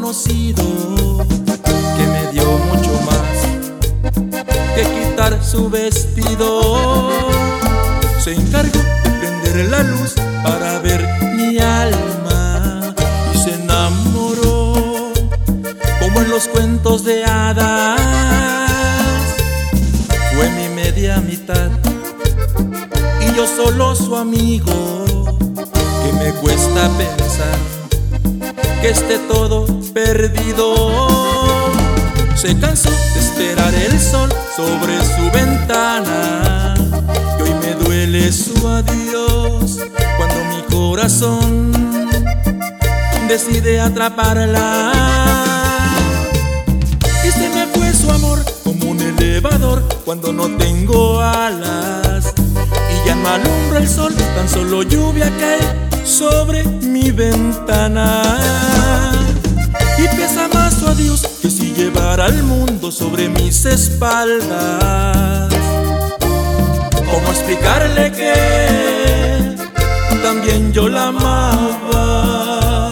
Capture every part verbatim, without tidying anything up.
conocido que me dio mucho más que quitar su vestido. Se encargó de prender la luz para ver mi alma y se enamoró como en los cuentos de hadas. Fue mi media mitad y yo solo su amigo, que me cuesta pensar que esté todo perdido. Se cansó de esperar el sol sobre su ventana y hoy me duele su adiós cuando mi corazón decide atraparla. Y se me fue su amor como un elevador cuando no tengo alas y ya no alumbra el sol, tan solo lluvia cae sobre mi ventana. Y pesa más su adiós que si llevara al mundo sobre mis espaldas. ¿Cómo explicarle que también yo la amaba?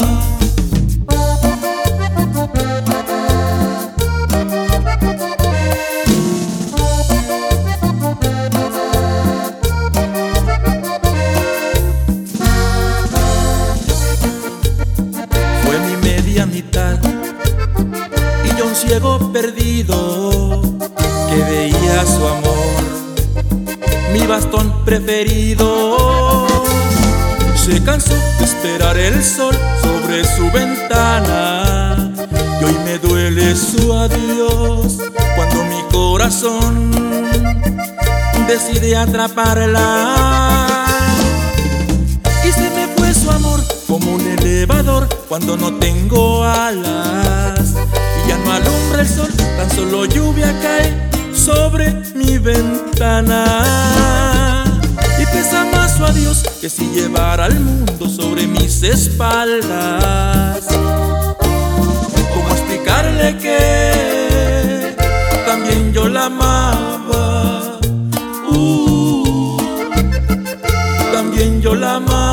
Fue mi media mitad y yo un ciego perdido que veía su amor, mi bastón preferido. Se cansó de esperar el sol sobre su ventana y hoy me duele su adiós cuando mi corazón decide atraparla. Y se me fue su amor como un elevador cuando no tengo alas y ya no alumbra el sol, tan solo lluvia cae sobre mi ventana. Y pesa más su adiós que si llevara al mundo sobre mis espaldas. ¿Cómo explicarle que también yo la amaba? Uh, también yo la amaba.